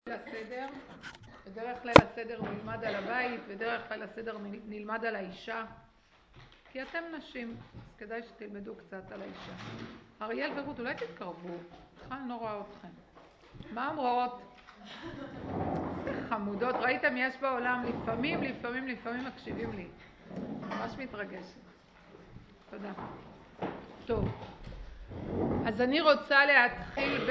הסדר, בדרך כלל הסדר נלמד על הבית, בדרך כלל הסדר נלמד על האישה, כי אתם נשים, אז כדאי שתלמדו קצת על האישה. אריאל ורות, אולי תתקרבו, בכלל לא רואה אתכם. מה אומרות? חמודות, ראיתם, יש בעולם לפעמים מקשיבים לי. ממש מתרגשת. תודה. טוב, אז אני רוצה להתחיל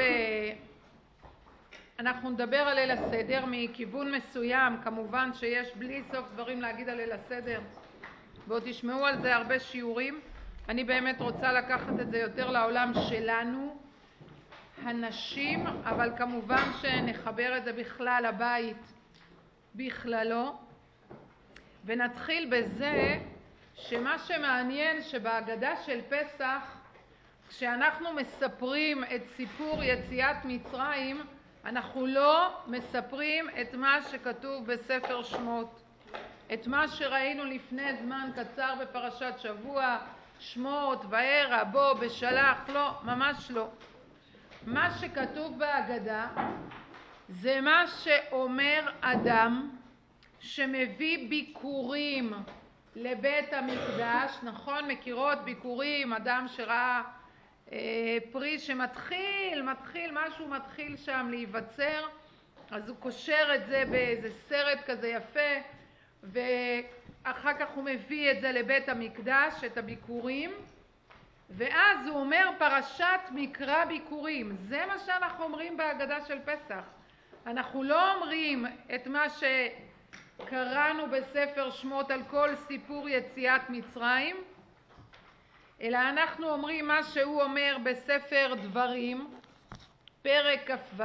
אנחנו נדבר על ליל הסדר מכיוון מסוים. כמובן שיש בלי סוף דברים להגיד על ליל הסדר, ועוד תשמעו על זה הרבה שיעורים. אני באמת רוצה לקחת את זה יותר לעולם שלנו, הנשים, אבל כמובן שנחבר את זה בכלל הבית בכללו. ונתחיל בזה שמה שמעניין שבהגדה של פסח, כשאנחנו מספרים את סיפור יציאת מצרים, אנחנו לא מספרים את מה שכתוב בספר שמות, את מה שראינו לפני זמן קצר בפרשת שבוע, שמות, וערה, בוא, בשלח, לא, ממש לא. מה שכתוב בהגדה זה מה שאומר אדם שמביא ביקורים לבית המקדש, נכון? מכירות ביקורים, אדם שראה פרי שמתחיל, משהו מתחיל שם להיווצר, אז הוא קושר את זה באיזה סרט כזה יפה, ואחר כך הוא מביא את זה לבית המקדש, את הביקורים, ואז הוא אומר פרשת מקרא ביקורים. זה מה שאנחנו אומרים בהגדה של פסח. אנחנו לא אומרים את מה שקראנו בספר שמות על כל סיפור יציאת מצרים, אלא אנחנו אומרים מה שהוא אומר בספר דברים, פרק כ"ו.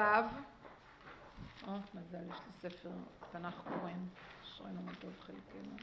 מזל, יש לי ספר תנ"ך קורן, אשרינו מה טוב חלקנו.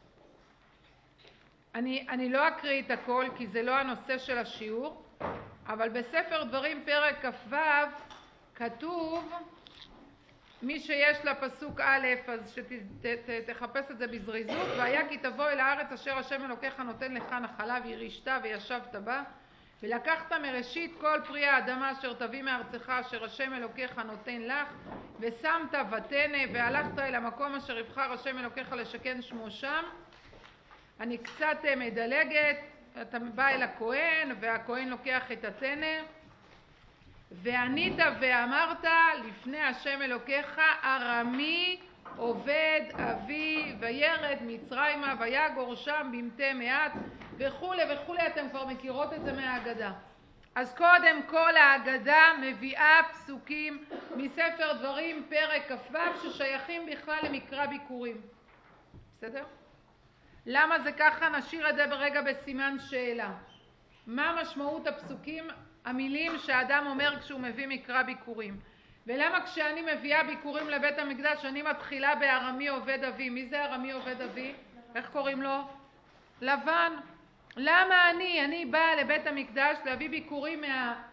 אני לא אקריא את הכל כי זה לא הנושא של השיעור, אבל בספר דברים פרק כ"ו כתוב, מי שיש לה פסוק א' אז שתחפש את זה בזריזות, והיה כי תבוא אל הארץ אשר השם אלוקיך נותן לך נחלה וירשת וישבת בה, ולקחת מראשית כל פרי האדמה אשר תביא מארצך אשר השם אלוקיך נותן לך, ושמת ותנה, והלכת אל המקום אשר יבחר השם אלוקיך לשכן שמו שם. אני קצת מדלגת, אתה בא אל הכהן והכהן לוקח את התנה, וענית ואמרת לפני השם אלוקיך, ארמי עובד אבי וירד מצרימה ויגור שם במתי מעט, וכו' וכו'. אתם כבר מכירות את זה מההגדה. אז קודם כל ההגדה מביאה פסוקים מספר דברים פרק כ"ו ששייכים בכלל למקרא ביקורים. בסדר? למה זה ככה? נשאיר את זה ברגע בסימן שאלה. מה משמעות הפסוקים, המילים שהאדם אומר כשהוא מביא מקרא ביקורים? ולמה כשאני מביאה ביקורים לבית המקדש אני מתחילה בארמי עובד אבי? מי זה ארמי עובד אבי? איך קוראים לו? לבן. למה אני באה לבית המקדש להביא ביקורים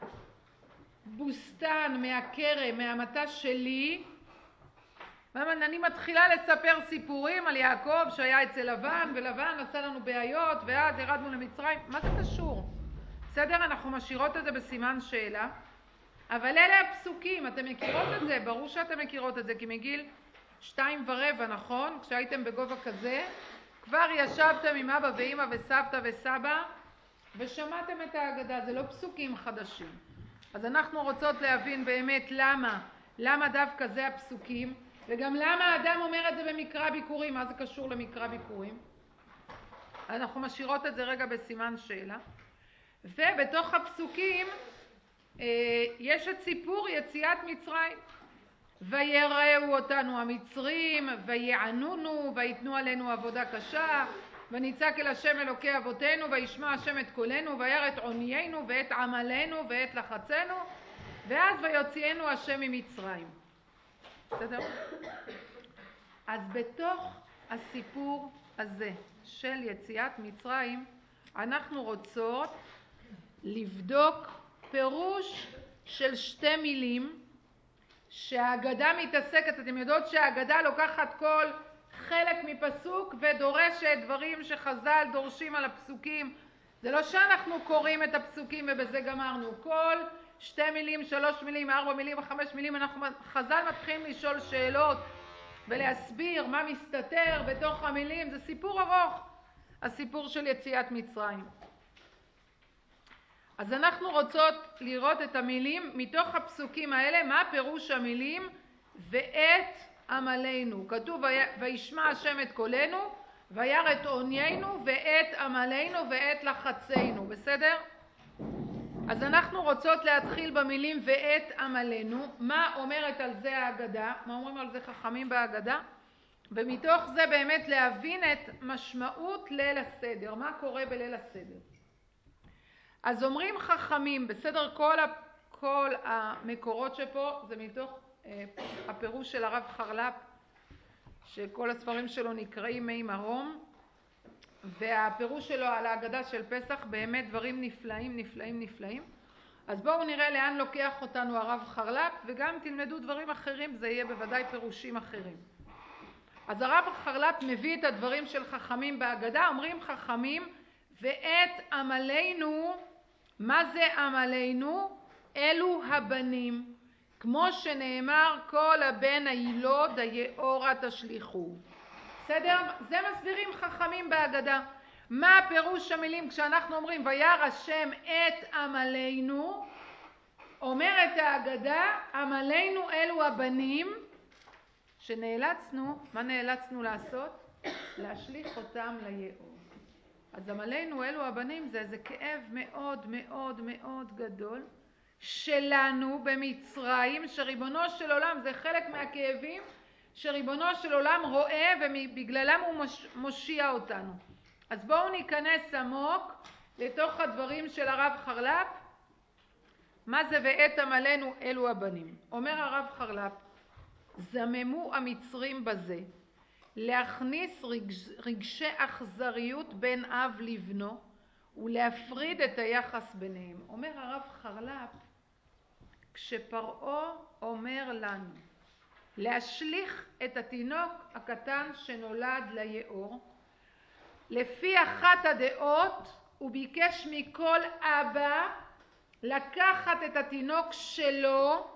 מהבוסתן, מהכרם, מהמטה שלי? אני מתחילה לספר סיפורים על יעקב שהיה אצל לבן, ולבן עשה לנו בעיות, ואז ירדנו למצרים. מה זה קשור? בסדר, אנחנו משאירות את זה בסימן שאלה, אבל אלה הפסוקים, אתם מכירות את זה, ברור שאתם מכירות את זה, כי מגיל 2:15, נכון? כשהייתם בגובה כזה, כבר ישבתם עם אבא ואמא וסבתא וסבא, ושמעתם את ההגדה, זה לא פסוקים חדשים. אז אנחנו רוצות להבין באמת למה דווקא זה הפסוקים, וגם למה האדם אומר את זה במקרא ביקורים. מה זה קשור למקרא ביקורים? אנחנו משאירות את זה רגע בסימן שאלה. ובתוך הפסוקים יש את סיפור יציאת מצרים. ויראו אותנו המצרים ויענונו ויתנו עלינו עבודה קשה, ונצעק אל השם אלוקי אבותינו וישמע השם את קולנו וירא את עוניינו ואת עמלנו ואת לחצנו, ואז ויוציאנו השם ממצרים. בסדר? אז בתוך הסיפור הזה של יציאת מצרים אנחנו רוצות לבדוק פירוש של שתי מילים שההגדה מתעסקת. אתם יודעות שההגדה לוקחת כל חלק מפסוק ודורשת דברים שחז"ל דורשים על הפסוקים. זה לא שאנחנו קוראים את הפסוקים ובזה גמרנו. כל 2 מילים, 3 מילים, 4 מילים, 5 מילים. חז"ל מתחילים לשאול שאלות ולהסביר מה מסתתר בתוך המילים. זה סיפור ארוך, הסיפור של יציאת מצרים. אז אנחנו רוצות לראות את המילים מתוך הפסוקים האלה, מה פירוש המילים ואת עמלנו. כתוב וישמע השם את קולנו וירא את עוניינו ואת עמלנו ואת לחצנו, בסדר? אז אנחנו רוצות להתחיל במילים ואת עמלנו. מה אומרת על זה ההגדה? מה אומרים על זה חכמים בהגדה? ומתוך זה באמת להבין את משמעות ליל הסדר, מה קורה בליל הסדר. אז אומרים חכמים, בסדר, כל המקורות שפה זה מתוך הפירוש של הרב חרל"פ, שכל הספרים שלו נקראים מי מרום, והפירוש שלו על ההגדה של פסח באמת דברים נפלאים נפלאים נפלאים. אז בואו נראה לאן לוקח אותנו הרב חרל"פ, וגם תלמדו דברים אחרים, זה יהיה בוודאי פירושים אחרים. אז הרב חרל"פ מביא את הדברים של חכמים בהגדה. אומרים חכמים ואת עמלנו. מה זה עמלנו? אלו הבנים, כמו שנאמר כל הבן הילוד היאורה תשליכו. בסדר? זה מסבירים חכמים בהגדה. מה פירוש המילים כשאנחנו אומרים וירא השם את עמלנו? אומרת ההגדה עמלנו אלו הבנים שנאלצנו, מה נאלצנו לעשות? להשליך אותם ליאור. אז עמלנו אלו הבנים זה איזה כאב מאוד מאוד מאוד גדול שלנו במצרים, שריבונו של עולם, זה חלק מהכאבים שריבונו של עולם רואה ובגללם הוא מושיע אותנו. אז בואו ניכנס עמוק לתוך הדברים של הרב חרל"פ. מה זה ואת עמלנו אלו הבנים? אומר הרב חרל"פ, זממו המצרים בזה להכניס רגשי אכזריות בין אב לבנו ולהפריד את היחס ביניהם. אומר הרב חרל"פ, כשפרעה אומר לנו להשליך את התינוק הקטן שנולד ליאור, לפי אחת הדעות הוא ביקש מכל אבא לקחת את התינוק שלו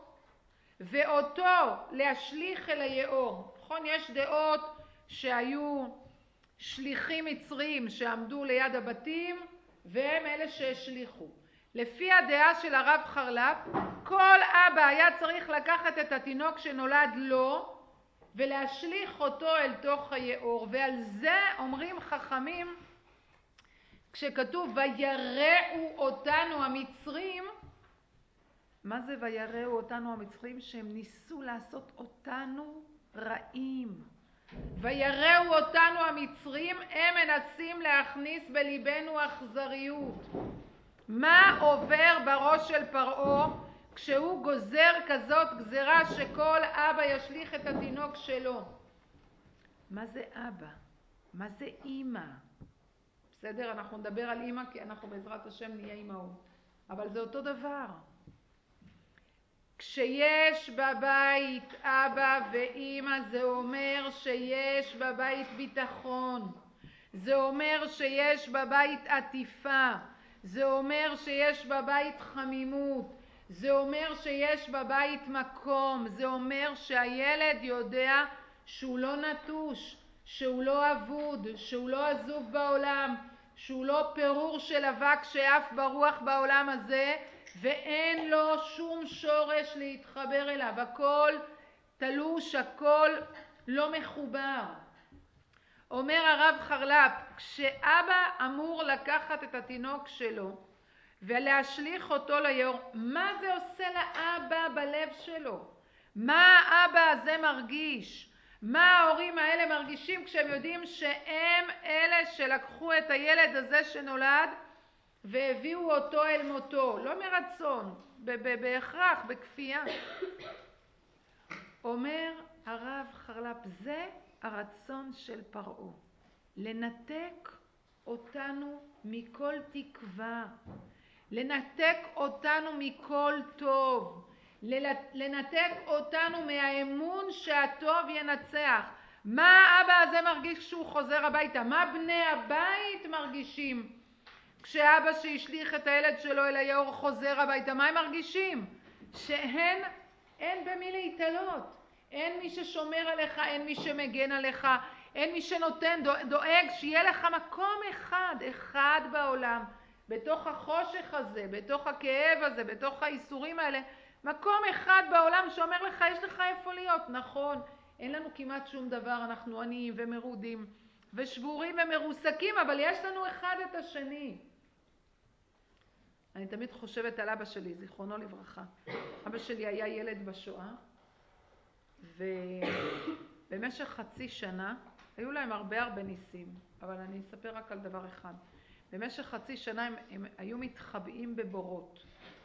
ואותו להשליך אל היאור. נכון, יש דעות שהיו שליחים מצרים שעמדו ליד הבתים והם אלה שהשליחו. לפי הדעה של הרב חרל"פ, כל אבא היה צריך לקחת את התינוק שנולד לו ולהשליך אותו אל תוך היאור. ועל זה אומרים חכמים, כשכתוב ויראו אותנו המצרים, מה זה ויראו אותנו המצרים? שהם ניסו לעשות אותנו רעים. ויראו אותנו המצרים, הם מנסים להכניס בליבנו אכזריות. מה עובר בראש של פרעה כשהוא גוזר כזאת גזרה שכל אבא ישליך את התינוק שלו? מה זה אבא? מה זה אמא? בסדר, אנחנו נדבר על אמא כי אנחנו בעזרת השם נהיה אמהות, אבל זה אותו דבר. כשיש בבית אבא ואמא זה אומר שיש בבית ביטחון, זה אומר שיש בבית עטיפה, זה אומר שיש בבית חמימות, זה אומר שיש בבית מקום, זה אומר שהילד יודע שהוא לא נטוש, שהוא לא אבוד, שהוא לא עזוב בעולם, שהוא לא פירור של אבק שאף ברוח בעולם הזה, ואין לו שום שורש להתחבר אליו, הכל תלוש, הכל לא מחובר. אומר הרב חרל"פ, כשאבא אמור לקחת את התינוק שלו ולהשליך אותו ליאור, מה זה עושה לאבא בלב שלו? מה האבא הזה מרגיש? מה ההורים האלה מרגישים כשהם יודעים שהם אלה שלקחו את הילד הזה שנולד והביאו אותו אל מותו, לא מרצון, בהכרח, בכפייה. אומר הרב חרל"פ, זה הרצון של פרעה, לנתק אותנו מכל תקווה, לנתק אותנו מכל טוב, לנתק אותנו מהאמון שהטוב ינצח. מה האבא הזה מרגיש כשהוא חוזר הביתה? מה בני הבית מרגישים כשאבא שהשליך את הילד שלו אל היאור חוזר הביתה, מה הם מרגישים? אין במי להתעלות, אין מי ששומר עליך, אין מי שמגן עליך, אין מי שנותן, דואג שיהיה לך מקום אחד בעולם, בתוך החושך הזה, בתוך הכאב הזה, בתוך האיסורים האלה, מקום אחד בעולם שאומר לך יש לך איפה להיות. נכון, אין לנו כמעט שום דבר, אנחנו עניים ומרודים ושבורים ומרוסקים, אבל יש לנו אחד את השני. אני תמיד חושבת על אבא שלי, זיכרונו לברכה. אבא שלי היה ילד בשואה, ובמשך חצי שנה, היו להם הרבה ניסים, אבל אני אספר רק על דבר אחד. במשך חצי שנה הם היו מתחבאים בבורות.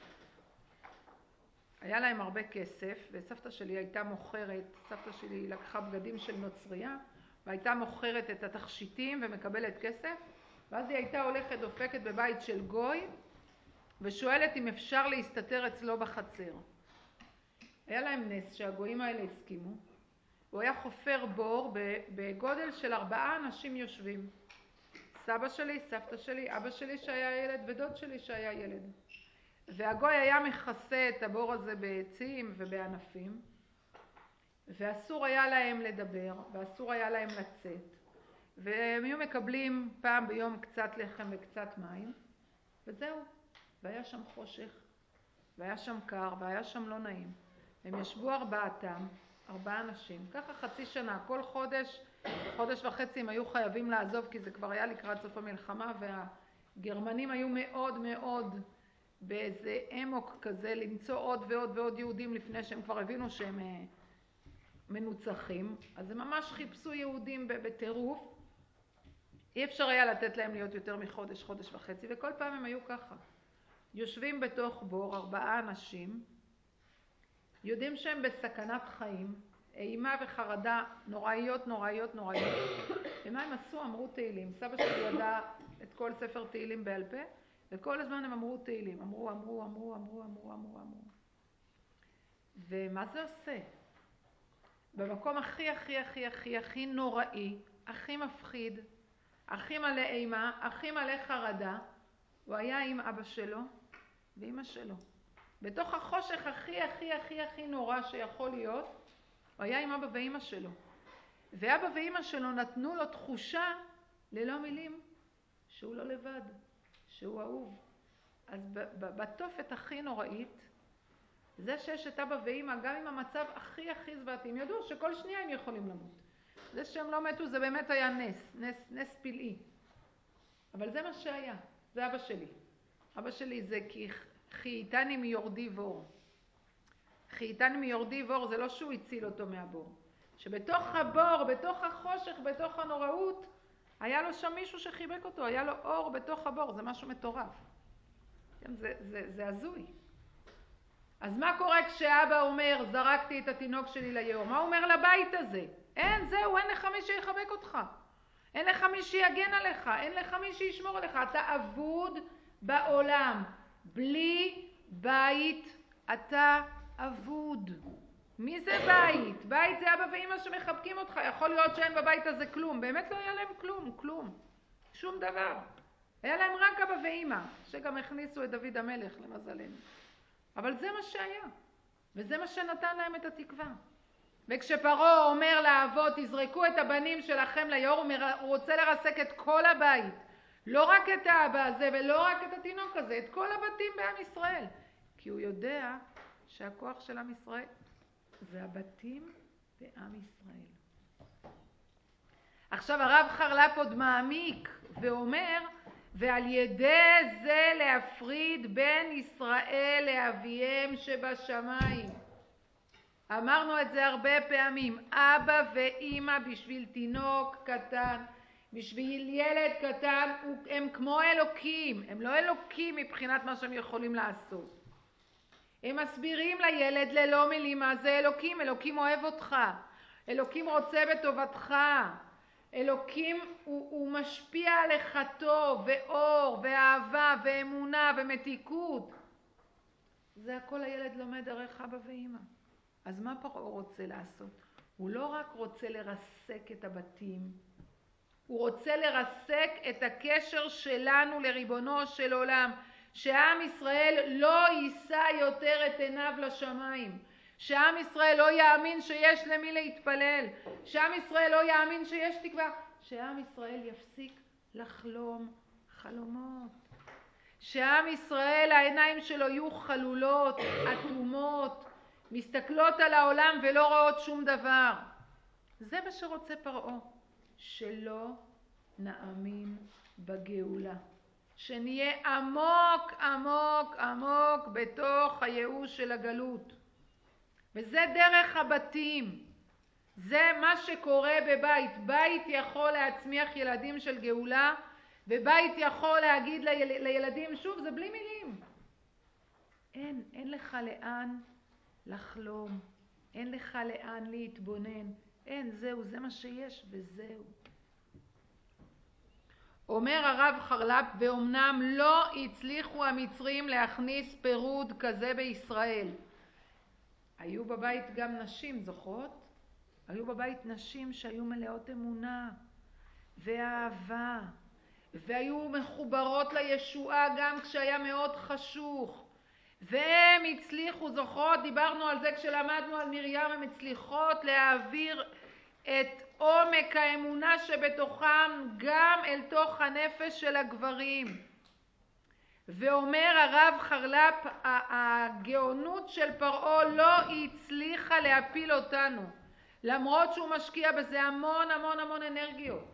היה להם הרבה כסף, וסבתא שלי הייתה מוכרת, סבתא שלי לקחה בגדים של נוצריה, והייתה מוכרת את התכשיטים ומקבלת כסף, ואז היא הייתה הולכת דופקת בבית של גוי, ושואלת אם אפשר להסתתר אצלו בחצר. היה להם נס שהגויים האלה הסכימו, הוא היה חופר בור בגודל של 4 אנשים יושבים. סבא שלי, סבתא שלי, אבא שלי שהיה ילד ודוד שלי שהיה ילד. והגוי היה מכסה את הבור הזה בעצים ובענפים, ואסור היה להם לדבר, ואסור היה להם לצאת. והם היו מקבלים פעם ביום קצת לחם וקצת מים, וזהו. והיה שם חושך, והיה שם קר, והיה שם לא נעים. הם ישבו 4 אנשים, ככה חצי שנה, כל חודש, חודש וחצי הם היו חייבים לעזוב, כי זה כבר היה לקראת סוף המלחמה, והגרמנים היו מאוד באיזה אמוק כזה, למצוא עוד ועוד יהודים לפני שהם כבר הבינו שהם מנוצחים. אז הם ממש חיפשו יהודים בטירוף. אי אפשר היה לתת להם להיות יותר מחודש, חודש וחצי, וכל פעם הם היו ככה. יושבים בתוך בור 4 אנשים, יודעים שהם בסכנת חיים, אימה וחרדה נוראיות. ומה הם עשו? אמרו תהילים. סבא שלי ידע את כל ספר תהילים בעל פה, וכל הזמן הם אמרו תהילים. אמרו. ומה זה עושה? במקום הכי נוראי, הכי מפחיד, הכי מלא אימה, הכי מלא חרדה, הוא היה עם אבא שלו ואמא שלו. בתוך החושך הכי נורא שיכול להיות, הוא היה עם אבא ואמא שלו. ואבא ואמא שלו נתנו לו תחושה, ללא מילים, שהוא לא לבד, שהוא אהוב. אז בתופת הכי נוראית, זה שיש את אבא ואמא, גם עם המצב הכי זוועתי, הם ידעו שכל שנייה הם יכולים למות. זה שהם לא מתו, זה באמת היה נס פלאי. אבל זה מה שהיה, זה אבא שלי. אבא שלי זה כי חייתני מיורדי בור. חייתני מיורדי בור זה לא שהוא הציל אותו מהבור. שבתוך הבור, בתוך החושך, בתוך הנוראות, היה לו שם מישהו שחיבק אותו, היה לו אור בתוך הבור, זה משהו מטורף. כן, זה הזוי. אז מה קורה כשאבא אומר, זרקתי את התינוק שלי ליאור? מה הוא אומר לבית הזה? אין לך מי שיחבק אותך. אין לך מי שיגן עליך, אין לך מי שישמור עליך. אתה אבוד בעולם. בלי בית אתה אבוד. מי זה בית? בית זה אבא ואמא שמחבקים אותך. יכול להיות שאין בבית הזה כלום. באמת לא היה להם כלום. שום דבר. היה להם רק אבא ואמא, שגם הכניסו את דוד המלך למזלנו. אבל זה מה שהיה. וזה מה שנתן להם את התקווה. וכשפרעה אומר לאבות, תזרקו את הבנים שלכם ליאור, הוא רוצה לרסק את כל הבית. לא רק את האבא הזה ולא רק את התינוק הזה, את כל הבתים בעם ישראל. כי הוא יודע שהכוח של עם ישראל זה הבתים בעם ישראל. עכשיו הרב חרל"פ עוד מעמיק ואומר, ועל ידי זה להפריד בין ישראל לאביהם שבשמיים. אמרנו את זה הרבה פעמים, אבא ואמא בשביל תינוק קטן, בשביל ילד קטן, הם כמו אלוקים, הם לא אלוקים מבחינת מה שהם יכולים לעשות. הם מסבירים לילד ללא מילים מה זה אלוקים. אלוקים אוהב אותך, אלוקים רוצה בטובתך, אלוקים הוא משפיע עליך טוב ואור ואהבה ואמונה ומתיקות. זה הכל הילד לומד דרך אבא ואמא. אז מה פרעה רוצה לעשות? הוא לא רק רוצה לרסק את הבתים, הוא רוצה לרסק את הקשר שלנו לריבונו של עולם, שעם ישראל לא יישא יותר את עיניו לשמיים, שעם ישראל לא יאמין שיש למי להתפלל, שעם ישראל לא יאמין שיש תקווה, שעם ישראל יפסיק לחלום חלומות, שעם ישראל העיניים שלו יהיו חלולות, אטומות, מסתכלות על העולם ולא רואות שום דבר. זה מה שרוצה פרעה, שלא נאמין בגאולה, שנהיה עמוק עמוק עמוק בתוך הייאוש של הגלות. וזה דרך הבתים, זה מה שקורה בבית. בית יכול להצמיח ילדים של גאולה, ובית יכול להגיד לילדים, שוב, זה בלי מילים, אין לך לאן לחלום, אין לך לאן להתבונן, אין, זהו, זה מה שיש וזהו. אומר הרב חרל"פ, ואומנם לא הצליחו המצרים להכניס פירוד כזה בישראל. היו בבית גם נשים, זוכרות? היו בבית נשים שהיו מלאות אמונה ואהבה, והיו מחוברות לישועה גם כשהיה מאוד חשוך, והם הצליחו, זוכרות? דיברנו על זה כשלמדנו על מרים, הם הצליחות להעביר את עומק האמונה שבתוכם גם אל תוך הנפש של הגברים. ואומר הרב חרל"פ, הגאונות של פרעה לא הצליחה להפיל אותנו, למרות שהוא משקיע בזה המון המון המון אנרגיות.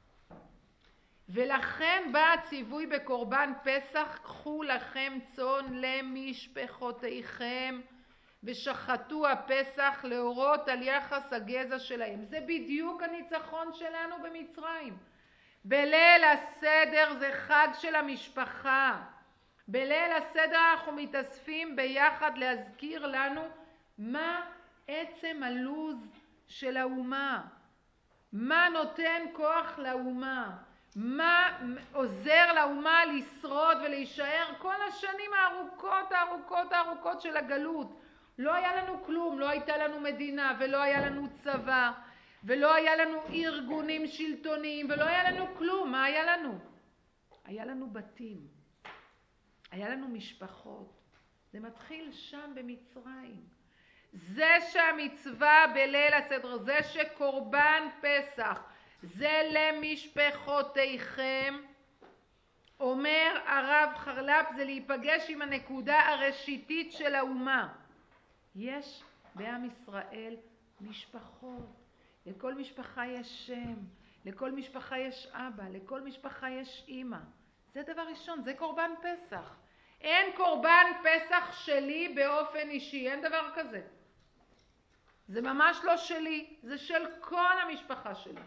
ולכן בא הציווי בקורבן פסח, קחו לכם צאן למשפחותיכם ושחטו הפסח, להורות על יחס הגזע שלהם. זה בדיוק הניצחון שלנו במצרים. בליל הסדר זה חג של המשפחה. בליל הסדר אנחנו מתאספים ביחד להזכיר לנו מה עצם הלוז של האומה, מה נותן כוח לאומה, מה עוזר לאומה לשרוד ולהישאר כל השנים הארוכות הארוכות הארוכות של הגלות. לא היה לנו כלום, לא הייתה לנו מדינה ולא היה לנו צבא ולא היה לנו ארגונים שלטוניים ולא היה לנו כלום. מה היה לנו? היה לנו בתים, היה לנו משפחות. זה מתחיל שם במצרים. זה שהמצווה בליל הסדר, זה שקורבן פסח זה למשפחותיכם, אומר הרב חרל"פ, זה להיפגש עם הנקודה הראשיתית של האומה. יש בעם ישראל משפחות, לכל משפחה יש שם, לכל משפחה יש אבא, לכל משפחה יש אמא. זה דבר ראשון, זה קורבן פסח. אין קורבן פסח שלי באופן אישי, אין דבר כזה. זה ממש לא שלי, זה של כל המשפחה שלי.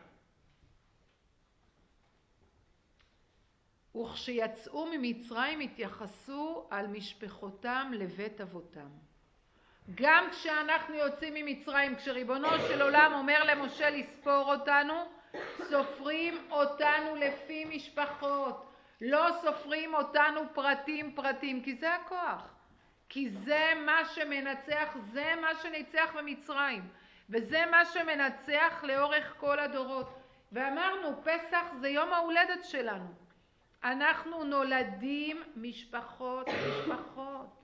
וכשיצאו ממצרים התייחסו על משפחותם לבית אבותם. גם כשאנחנו יוצאים ממצרים, כשריבונו של עולם אומר למשה לספור אותנו, סופרים אותנו לפי משפחות, לא סופרים אותנו פרטים פרטים, כי זה הכוח, כי זה מה שמנצח, זה מה שניצח במצרים, וזה מה שמנצח לאורך כל הדורות. ואמרנו, פסח זה יום ההולדת שלנו, אנחנו נולדים משפחות משפחות,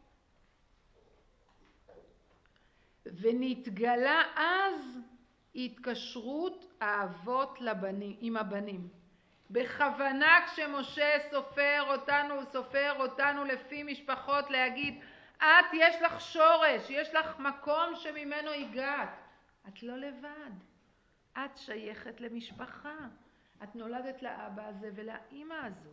ונתגלה אז התקשרות האבות לבנים, עם הבנים. בכוונה כשמשה סופר אותנו לפי משפחות, להגיד, את יש לך שורש, יש לך מקום שממנו הגעת, את לא לבד, את שייכת למשפחה, את נולדת לאבא הזה ולאמא הזאת.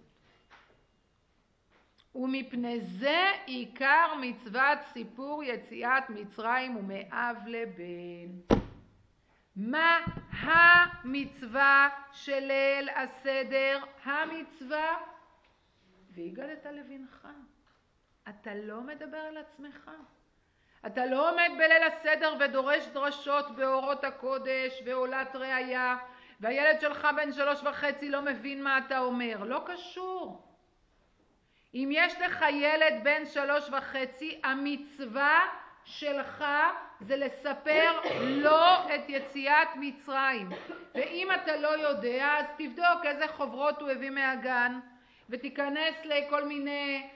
ומפני זה עיקר מצוות סיפור יציאת מצרים ומאב לבן. מה המצווה של ליל הסדר? המצווה והגדת לבנך. אתה לא מדבר על עצמך, אתה לא עומד בליל הסדר ודורש דרשות באורות הקודש ועולת ראיה, והילד שלך בן 3.5 לא מבין מה אתה אומר. לא קשור. אם יש לך ילד בן 3.5, המצווה שלך זה לספר לו את יציאת מצרים. ואם אתה לא יודע, אז תבדוק איזה חוברות הוא הביא מהגן, ותיכנס לכל מיני,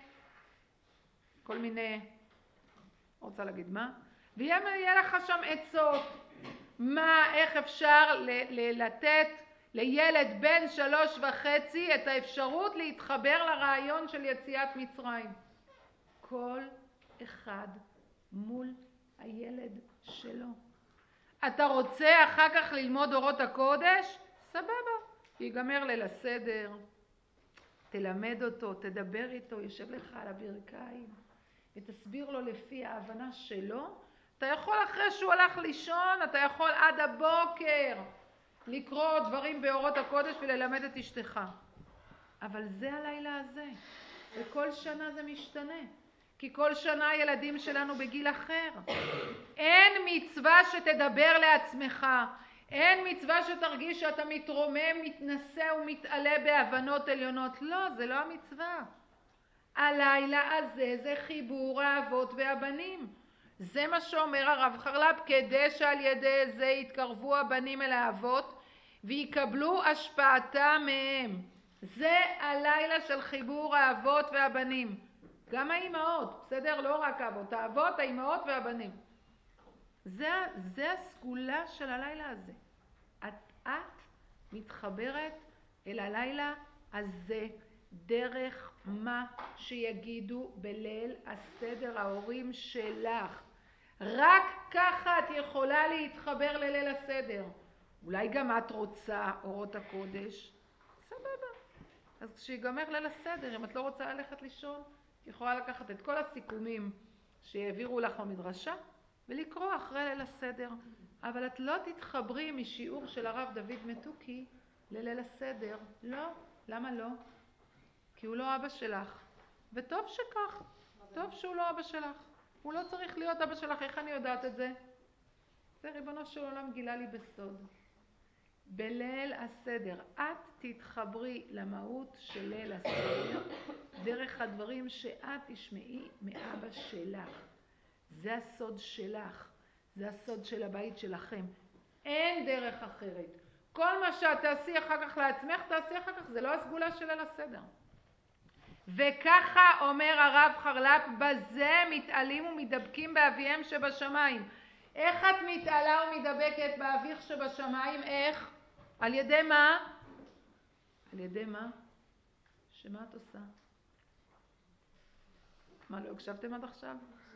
רוצה להגיד מה? ויהיה לך שם עצות. איך אפשר לתת לילד בן 3.5 את האפשרות להתחבר לרעיון של יציאת מצרים. כל אחד מול הילד שלו. אתה רוצה אחר כך ללמוד אורות הקודש? סבבה. ייגמר ליל הסדר, תלמד אותו, תדבר איתו, יושב לך על הברכיים ותסביר לו לפי ההבנה שלו. אתה יכול אחרי שהוא הלך לישון, אתה יכול עד הבוקר לקרוא דברים באורות הקודש וללמד את אשתך. אבל זה הלילה הזה. וכל שנה זה משתנה. כי כל שנה הילדים שלנו בגיל אחר. אין מצווה שתדבר לעצמך. אין מצווה שתרגיש שאתה מתרומם, מתנשא ומתעלה בהבנות עליונות. לא, זה לא המצווה. הלילה הזה זה חיבור האבות והבנים. זה מה שאומר הרב חרל"פ, כדי שעל ידי זה יתקרבו הבנים אל האבות ויקבלו השפעתם מהם. זה הלילה של חיבור האבות והבנים. גם האימהות, בסדר? לא רק האבות, האבות, האימהות והבנים. זה הסגולה של הלילה הזה. את מתחברת אל הלילה הזה דרך מה שיגידו בליל הסדר ההורים שלך. רק ככה את יכולה להתחבר לליל הסדר. אולי גם את רוצה אורות הקודש? סבבה. אז כשיגמר ליל הסדר, אם את לא רוצה ללכת לישון, יכולה לקחת את כל הסיכומים שהעבירו לך במדרשה ולקרוא אחרי ליל הסדר. אבל את לא תתחברי משיעור של הרב דוד מתוקי לליל הסדר. לא. למה לא? כי הוא לא אבא שלך. וטוב שכך. טוב שהוא לא אבא שלך. הוא לא צריך להיות אבא שלך. איך אני יודעת את זה? זה ריבונו של עולם גילה לי בסוד. בליל הסדר את תתחברי למהות של ליל הסדר דרך הדברים שאת תשמעי מאבא שלך. זה הסוד שלך. זה הסוד של הבית שלכם. אין דרך אחרת. כל מה שאת תעשי אחר כך לעצמך, תעשי אחר כך. זה לא הסגולה של ליל הסדר. וככה אומר הרב חרל"פ, בזה מתעלים ומדבקים באביהם שבשמיים. איך את מתעלה ומדבקת באביך שבשמיים? איך? על ידי מה? על ידי מה? שמה את עושה? מה, לא הקשבתם עד עכשיו?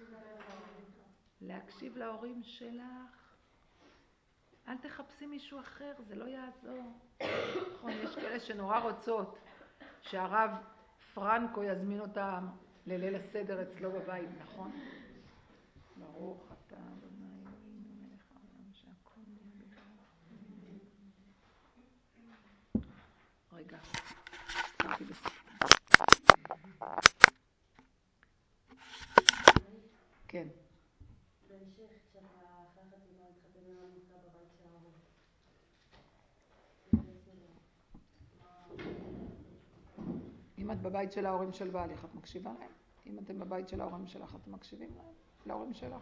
להקשיב להורים שלך. אל תחפשי מישהו אחר, זה לא יעזור. נכון, יש כאלה שנורא רוצות שהרב פרנקו יזמין אותם לליל הסדר אצלו בבית, נכון? ברוך אתה אדוני אלוהינו מלך העולם שהכל נהיה בדברו. רגע, קראתי בסדר. כן. בהמשך, כשאתה אחרי החתונה מתחתן ולא נמצא בבית של ההורים. אם את בבית של ההורים של בעלך, את מקשיבה להם? אם אתם בבית של ההורים שלך, אתם מקשיבים להם? להורים שלך?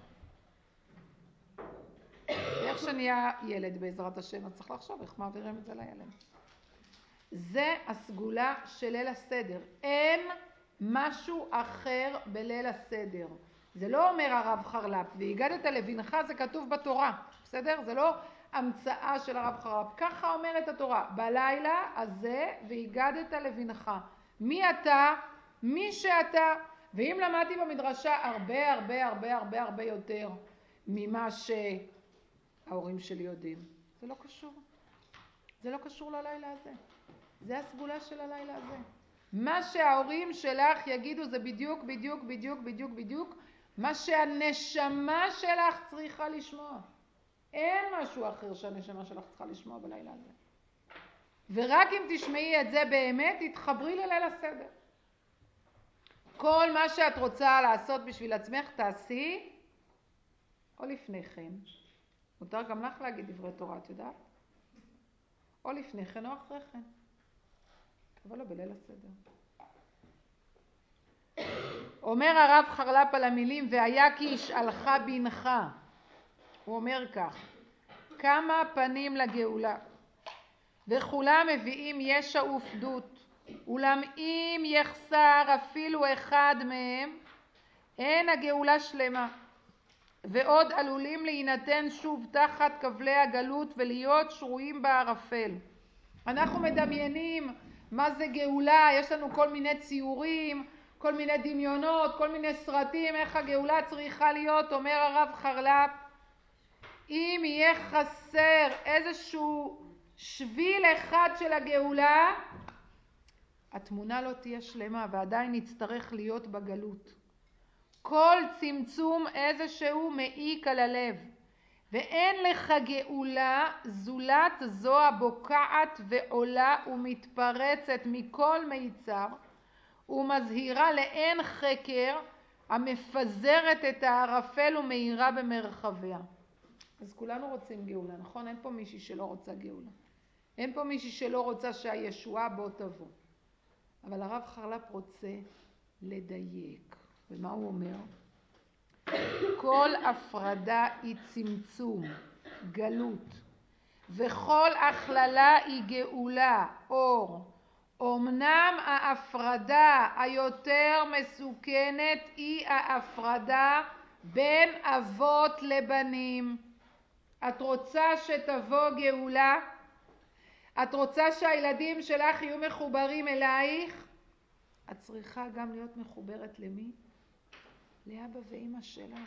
איך שנהיה ילד בעזרת השם, אז צריך לחשוב איך מעבירים את זה לילד. זה הסגולה של ליל הסדר. אין משהו אחר בליל הסדר. זה לא אומר הרב חרל"פ, והגדת לבנך, זה כתוב בתורה, בסדר? זה לא המצאה של הרב חרל"פ. ככה אומרת התורה, בלילה הזה והגדת לבנך. מי אתה? מי שאתה. ואם למדתי במדרשה הרבה הרבה הרבה הרבה הרבה יותר ממה שההורים שלי יודעים, זה לא קשור. זה לא קשור ללילה הזה. זה הסגולה של הלילה הזה. מה שההורים שלך יגידו זה בדיוק, בדיוק, בדיוק, בדיוק, בדיוק, מה שהנשמה שלך צריכה לשמוע. אין משהו אחר שהנשמה שלך צריכה לשמוע בלילה הזה. ורק אם תשמעי את זה באמת, תתחברי לליל הסדר. כל מה שאת רוצה לעשות בשביל עצמך, תעשי, או לפני כן. מותר גם לך להגיד דברי תורה, את יודעת? או לפני כן או אחרי כן. אבל לא בליל הסדר. אומר הרב חרל"פ על המילים והיה כי ישאלך בנך, הוא אומר כך, כמה פנים לגאולה, וכולם מביאים ישע ופדות, אולם אם יחסר אפילו אחד מהם, אין הגאולה שלמה, ועוד עלולים להינתן שוב תחת כבלי הגלות ולהיות שרויים בערפל. אנחנו מדמיינים מה זה גאולה, יש לנו כל מיני ציורים, כל מיני דמיונות, כל מיני סרטים, איך הגאולה צריכה להיות. אומר הרב חרל"פ, אם יהיה חסר איזשהו שביל אחד של הגאולה, התמונה לא תהיה שלמה ועדיין נצטרך להיות בגלות. כל צמצום איזשהו מעיק על הלב, ואין לך גאולה זולת זו הבוקעת ועולה ומתפרצת מכל מיצר ומזהירה לאין חקר, המפזרת את הערפל ומאירה במרחביה. אז כולנו רוצים גאולה, נכון? אין פה מישהי שלא רוצה גאולה, אין פה מישהי שלא רוצה שהישועה בו תבוא, אבל הרב חרל"פ רוצה לדייק. ומה הוא אומר? כל הפרדה היא צמצום, גלות, וכל הכללה היא גאולה, אור. אמנם ההפרדה היותר מסוכנת היא ההפרדה בין אבות לבנים. את רוצה שתבוא גאולה? את רוצה שהילדים שלך יהיו מחוברים אלייך? את צריכה גם להיות מחוברת למי? לאבא ואמא שלך.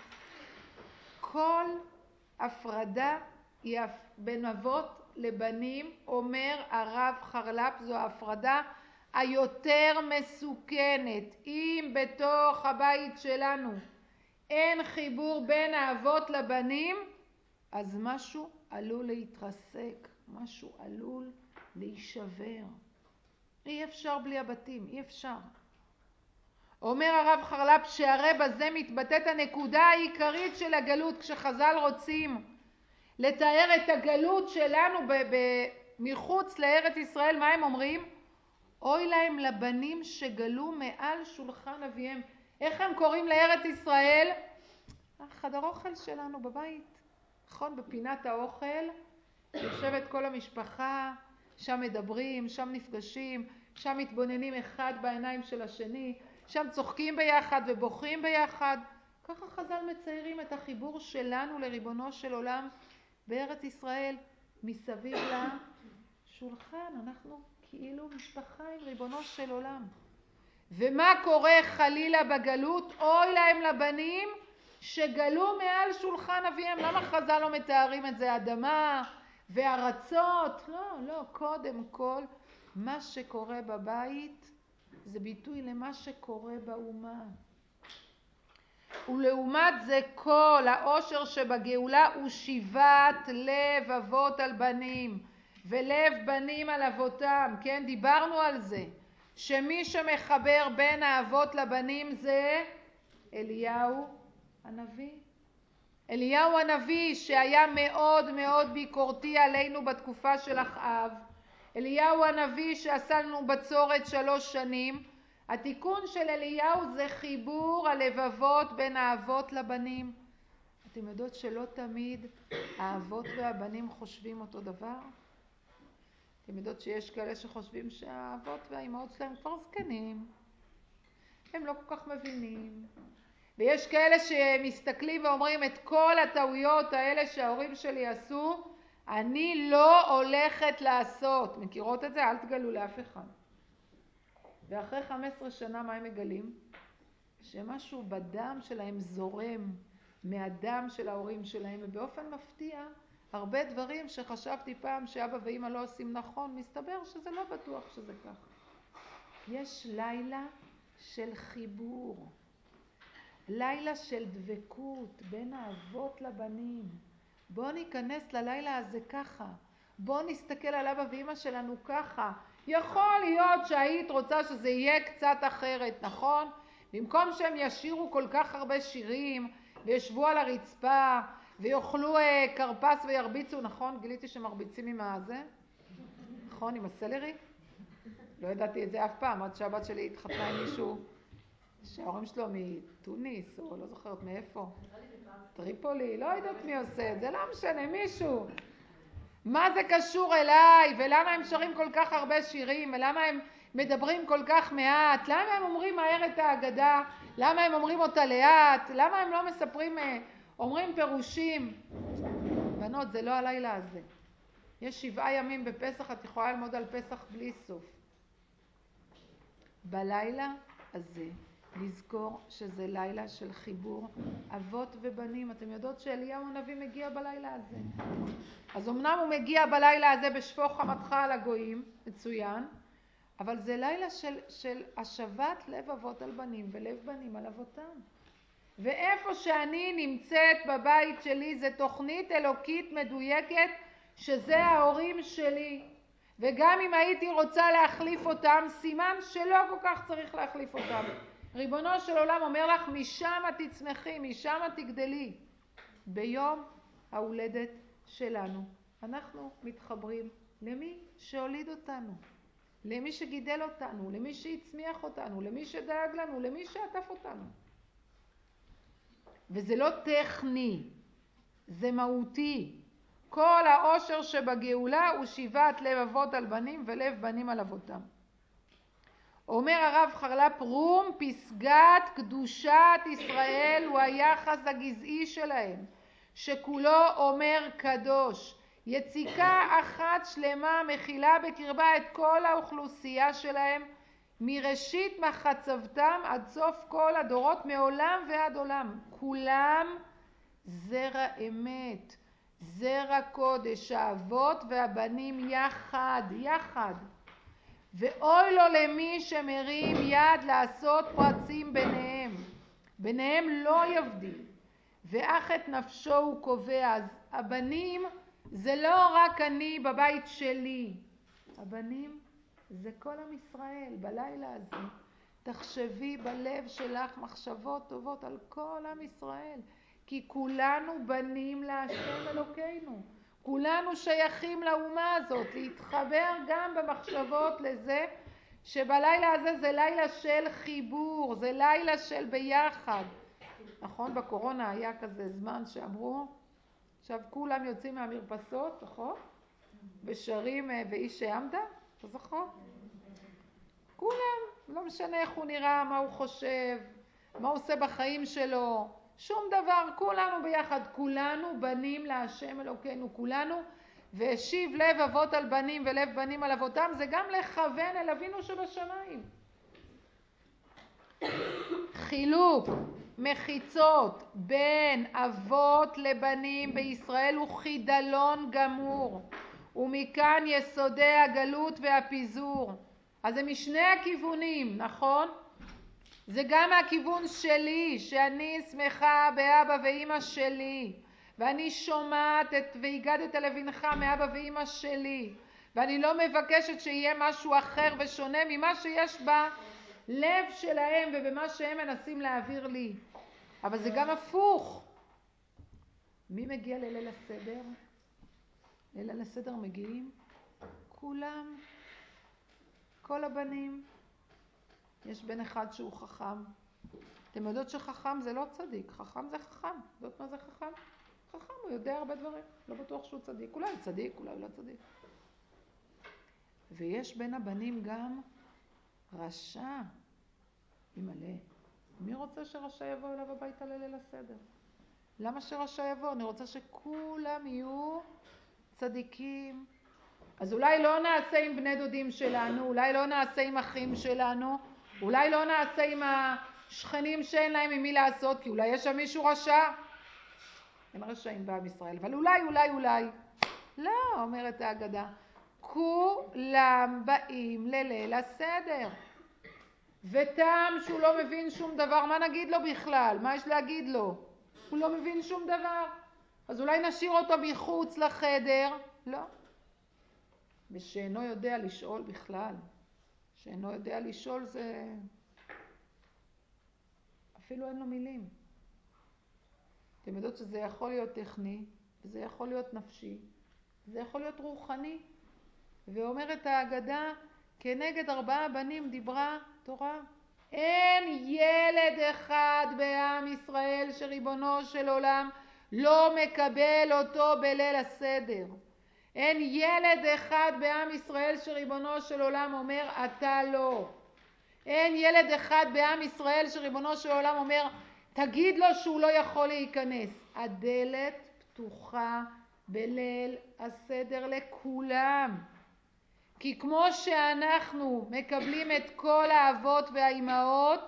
כל הפרדה היא בין אבות לבנים, אומר הרב חרל"פ, זו ההפרדה היותר מסוכנת. אם בתוך הבית שלנו אין חיבור בין האבות לבנים, אז משהו עלול להתרסק, משהו עלול להישבר. אי אפשר בלי הבתים, אי אפשר. אומר הרב חרל"פ שהרי בזה מתבטאת הנקודה העיקרית של הגלות. כשחז"ל רוצים לתאר את הגלות שלנו מחוץ לארץ ישראל, מה הם אומרים? אוי להם לבנים שגלו מעל שולחן אביהם. איך הם קוראים לארץ ישראל? חדר אוכל שלנו בבית, נכון? בפינת האוכל יושבת כל המשפחה, שם מדברים, שם נפגשים, שם מתבוננים אחד בעיניים של השני, שם צוחקים ביחד ובוכים ביחד. ככה חז"ל מציירים את החיבור שלנו לריבונו של עולם בארץ ישראל. מסביב לשולחן אנחנו כאילו משפחה עם ריבונו של עולם. ומה קורה חלילה בגלות? אוי להם לבנים שגלו מעל שולחן אביהם. למה חז"ל לא מתארים את זה? אדמה וארצות? לא, קודם כל מה שקורה בבית זה ביטוי למה שקורה באומה. ולעומת זה כל העושר שבגאולה הוא שיבת לב אבות על בנים ולב בנים על אבותם. כן, דיברנו על זה שמי שמחבר בין האבות לבנים זה אליהו הנביא. אליהו הנביא שהיה מאוד מאוד ביקורתי עלינו בתקופה של אחאב. אליהו הנביא שעשה לנו בצורת 3 שנים. התיקון של אליהו זה חיבור הלבבות בין האבות לבנים. אתם יודעות שלא תמיד האבות והבנים חושבים אותו דבר? אתם יודעות שיש כאלה שחושבים שהאבות והאימהות שלהם כבר זקנים, הם לא כל כך מבינים, ויש כאלה שמסתכלים ואומרים את כל הטעויות האלה שההורים שלי עשו אני לא הולכת לעשות. מכירות את זה? אל תגלו לאף אחד. ואחרי 15 שנה מה הם מגלים? שמשהו בדם שלהם זורם מהדם של ההורים שלהם, ובאופן מפתיע הרבה דברים שחשבתי פעם שאבא ואמא לא עושים נכון, מסתבר שזה לא בטוח שזה כך. יש לילה של חיבור, לילה של דבקות בין האבות לבנים. בוא ניכנס ללילה הזה ככה, בוא נסתכל על אבא ואמא שלנו ככה. יכול להיות שהיית רוצה שזה יהיה קצת אחרת, נכון? במקום שהם ישירו כל כך הרבה שירים וישבו על הרצפה ויאכלו קרפס וירביצו, נכון? גיליתי שמרביצים עם הזה, נכון? עם הסלרי? לא ידעתי את זה אף פעם, עד שהבת שלי התחתנה עם מישהו שההורים שלו מתוניס, או לא זוכרת מאיפה. טריפולי, לא יודעת מי עושה את זה, לא משנה, מישהו. מה זה קשור אליי, ולמה הם שרים כל כך הרבה שירים, ולמה הם מדברים כל כך מעט, למה הם אומרים מהר את ההגדה, למה הם אומרים אותה לאט, למה הם לא מספרים, אומרים פירושים. בנות, זה לא הלילה הזה. יש 7 ימים בפסח, את יכולה ללמוד על פסח בלי סוף. בלילה הזה לזכור שזה לילה של חיבור אבות ובנים. אתם יודעות שאליהו הנביא מגיע בלילה הזה. אז אמנם הוא מגיע בלילה הזה בשפוך חמתך על הגויים, מצוין, אבל זה לילה של השבת לב אבות על בנים ולב בנים על אבותם. ואיפה שאני נמצאת בבית שלי זה תוכנית אלוקית מדויקת שזה ההורים שלי. וגם אם הייתי רוצה להחליף אותם, סימן שלא כל כך צריך להחליף אותם. ריבונו של עולם אומר לך, משם תצמחי, משם תגדלי. ביום ההולדת שלנו אנחנו מתחברים למי שהוליד אותנו, למי שגידל אותנו, למי שהצמיח אותנו, למי שדאג לנו, למי שעטף אותנו. וזה לא טכני, זה מהותי. כל העושר שבגאולה הוא שיבת לב אבות על בנים ולב בנים על אבותם. אומר הרב חרל"פ רום, פסגת קדושת ישראל הוא היחס הגזעי שלהם, שכולו אומר קדוש. יציקה אחת שלמה מכילה בקרבה את כל האוכלוסייה שלהם, מראשית מחצבתם עד סוף כל הדורות, מעולם ועד עולם. כולם זרע אמת, זרע קודש, האבות והבנים יחד, יחד. ואוי לו למי שמרים יד לעשות פרצים ביניהם. ביניהם לא יבדיל, ואך את נפשו הוא קובע. אז הבנים זה לא רק אני בבית שלי. הבנים זה כל עם ישראל. בלילה הזה תחשבי בלב שלך מחשבות טובות על כל עם ישראל. כי כולנו בנים להשם אלוקינו. כולנו שייכים לאומה הזאת, להתחבר גם במחשבות לזה שבלילה הזה זה לילה של חיבור, זה לילה של ביחד. נכון, בקורונה היה כזה זמן שאמרו, עכשיו כולם יוצאים מהמרפסות, נכון? ושרים ואיש שעמדה, אתה זוכר? כולם, לא משנה איך הוא נראה, מה הוא חושב, מה הוא עושה בחיים שלו, שום דבר, כולנו ביחד, כולנו בנים להשם אלוקינו, כולנו, והשיב לב אבות על בנים ולב בנים על אבותם, זה גם לכוון אל אבינו שבשמיים. חילוק, מחיצות בין אבות לבנים בישראל הוא חידלון גמור, ומכאן יסודי הגלות והפיזור. אז זה משני הכיוונים, נכון? זה גם הכיוון שלי, שאני שמחה באבא ואמא שלי, ואני שומעת והגדת לבנך מאבא ואמא שלי, ואני לא מבקשת שיהיה משהו אחר ושונה ממה שיש בלב שלהם ובמה שהם מנסים להעביר לי. אבל זה גם הפוך. מי מגיע לליל הסדר? לליל הסדר מגיעים כולם, כל הבנים. יש בן אחד שהוא חכם. אתם יודעות שחכם זה לא צדיק, חכם זה חכם. יודעות מה זה חכם? חכם, הוא יודע הרבה דברים, לא בטוח שהוא צדיק. אולי צדיק, אולי לא צדיק. ויש בין הבנים גם רשע. מלא. מי רוצה שרשע יבוא אליו הביתה לליל הסדר? למה שרשע יבוא? אני רוצה שכולם יהיו צדיקים. אז אולי לא נעשה עם בני דודים שלנו, אולי לא נעשה עם אחים שלנו, אולי לא נעשה עם השכנים שאין להם עם מי לעשות, כי אולי יש שם מישהו רשע. אין רשעים בעם ישראל, אבל אולי. לא, אומרת ההגדה. כולם באים לליל הסדר. וטעם שהוא לא מבין שום דבר, מה נגיד לו בכלל? מה יש להגיד לו? הוא לא מבין שום דבר. אז אולי נשאיר אותו מחוץ לחדר? לא. ושאינו יודע לשאול בכלל. שאינו יודע לשאול זה... אפילו אין לו מילים. אתם יודעות שזה יכול להיות טכני, וזה יכול להיות נפשי, זה יכול להיות רוחני. ואומרת ההגדה, כנגד 4 בנים דיברה תורה. אין ילד אחד בעם ישראל שריבונו של עולם לא מקבל אותו בליל הסדר. אין ילד אחד בעם ישראל שריבונו של עולם אומר אתה לא. אין ילד אחד בעם ישראל שריבונו של עולם אומר תגיד לו שהוא לא יכול להיכנס. הדלת פתוחה בליל הסדר לכולם. כי כמו שאנחנו מקבלים את כל האבות והאימהות,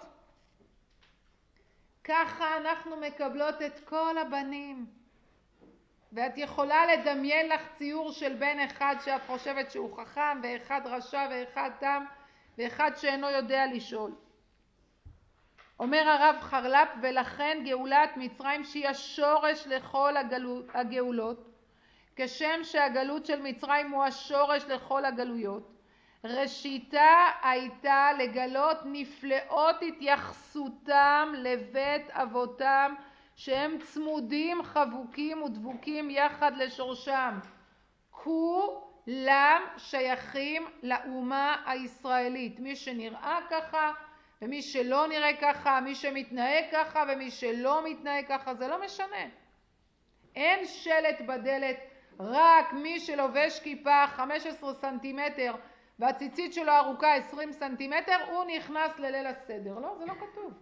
ככה אנחנו מקבלות את כל הבנים. ואת יכולה לדמיין לך ציור של בן אחד שאת חושבת שהוא חכם, ואחד רשע ואחד תם, ואחד שאינו יודע לשאול. אומר הרב חרל"פ, ולכן גאולת מצרים שהיא השורש לכל הגאולות, כשם שהגלות של מצרים הוא השורש לכל הגלויות, ראשיתה הייתה לגלות נפלאות התייחסותם לבית אבותם, שהם צמודים, חבוקים ודבוקים יחד לשורשם. כולם שייכים לאומה הישראלית, מי שנראה ככה ומי שלא נראה ככה, מי שמתנהג ככה ומי שלא מתנהג ככה, זה לא משנה. אין שלט בדלת, רק מי שלובש כיפה 15 סנטימטר והציצית שלו ארוכה 20 סנטימטר, הוא נכנס לליל הסדר. לא, זה לא כתוב.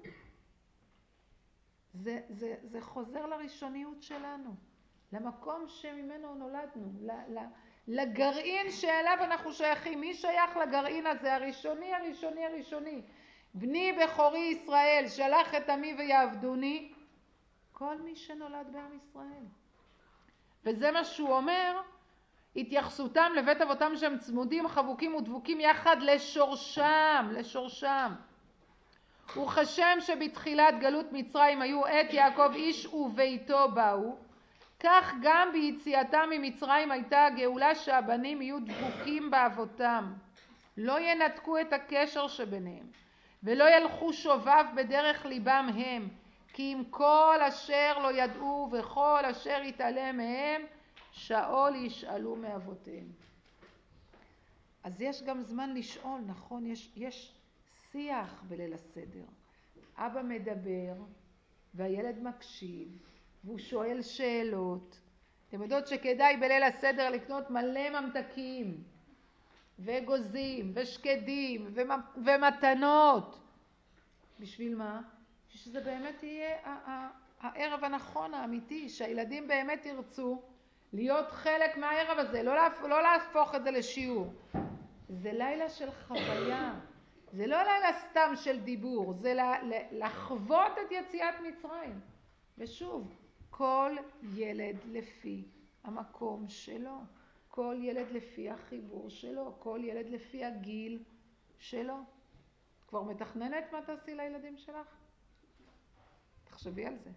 זה חוזר לראשוניות שלנו, למקום שממנו נולדנו, לגרעין שאליו אנחנו שייכים. מי שייך לגרעין הזה? הראשוני, הראשוני, הראשוני. בני בכורי ישראל, שלח את עמי ויעבדוני. כל מי שנולד בעם ישראל. וזה מה שהוא אומר, התייחסותם לבית אבותם שהם צמודים, חבוקים ודבוקים יחד לשורשם, לשורשם. וכשם שבתחילת גלות מצרים היו את יעקב איש וביתו באו, כך גם ביציאתם ממצרים הייתה הגאולה שהבנים יהיו דבוקים באבותם, לא ינתקו את הקשר שביניהם, ולא ילכו שובב בדרך ליבם הם, כי אם כל אשר לא ידעו וכל אשר יתעלם מהם, שאול ישאלו מאבותיהם. אז יש גם זמן לשאול, נכון? יש שיח בליל הסדר. אבא מדבר והילד מקשיב והוא שואל שאלות. אתם יודעות שכדאי בליל הסדר לקנות מלא ממתקים וגוזים ושקדים ומתנות. בשביל מה? שזה באמת יהיה הערב הנכון, האמיתי, שהילדים באמת ירצו להיות חלק מהערב הזה, לא להפוך את זה לשיעור. זה לילה של חוויה, זה לא לילה סתם של דיבור, זה לחוות את יציאת מצרים. ושוב, כל ילד לפי המקום שלו, כל ילד לפי החיבור שלו, כל ילד לפי הגיל שלו. כבר מתכננת מה תעשי לילדים שלך? תחשבי על זה.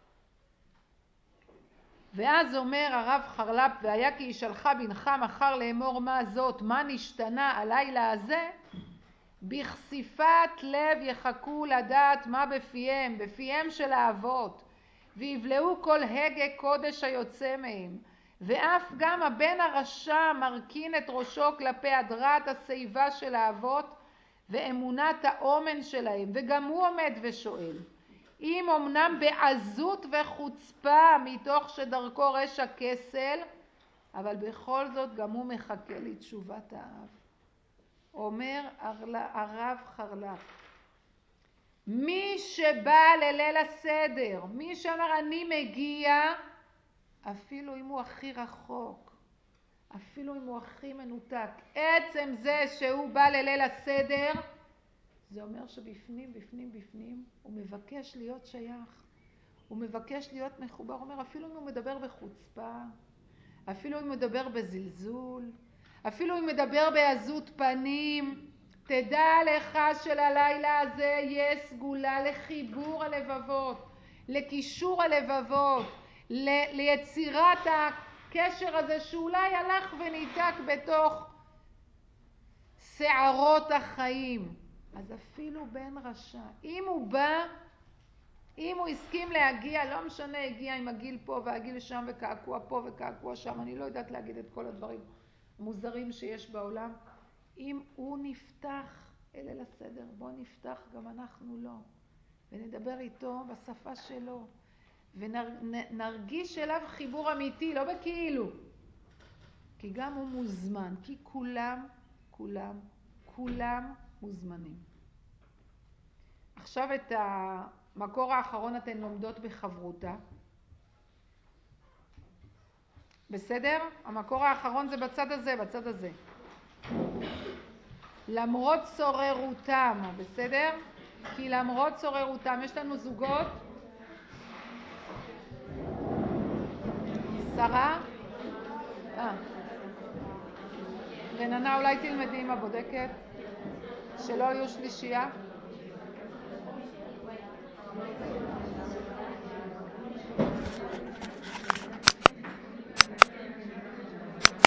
ואז אומר הרב חרל"פ, והיה כי ישאלך בנך מחר לאמור מה זאת, מה נשתנה הלילה הזה, בחשיפת לב יחכו לדעת מה בפיהם, בפיהם של האבות, ויבלעו כל הגה קודש היוצא מהם, ואף גם הבן הרשע מרכין את ראשו כלפי הדרת השיבה של האבות ואמונת האומן שלהם, וגם הוא עומד ושואל, אם אמנם בעזות וחוצפה מתוך שדרכו רשע כסל, אבל בכל זאת גם הוא מחכה לתשובת האב. אומר הרב חרל"פ, מי שבא לליל הסדר, מי שאמר אני מגיע, אפילו אם הוא הכי רחוק, אפילו אם הוא הכי מנותק, עצם זה שהוא בא לליל הסדר, זה אומר שבפנים, בפנים, בפנים, הוא מבקש להיות שייך. הוא מבקש להיות מחובר. הוא אומר, אפילו אם הוא מדבר בחוצפה, אפילו אם הוא מדבר בזלזול, אפילו אם הוא מדבר בעזות פנים, תדע לך שללילה הזה יש סגולה לחיבור הלבבות, לקישור הלבבות, ליצירת הקשר הזה שאולי הלך וניתק בתוך שערות החיים. אז אפילו בן רשע, אם הוא בא, אם הוא הסכים להגיע, לא משנה, הגיע עם הגיל פה והגיל שם וקעקוע פה וקעקוע שם, אני לא יודעת להגיד את כל הדברים מוזרים שיש בעולם, אם הוא נפתח אלה לסדר, בוא נפתח גם אנחנו לו, ונדבר איתו בשפה שלו, ונרגיש אליו חיבור אמיתי, לא בכאילו, כי גם הוא מוזמן, כי כולם מוזמנים. עכשיו את המקור האחרון אתן לומדות בחברותה. בסדר? המקור האחרון זה בצד הזה. למרות צוררותם, בסדר? כי למרות צוררותם, יש לנו זוגות. שרה? רננה, אולי תלמדי עם הבודקת, שלא יהיו שלישייה.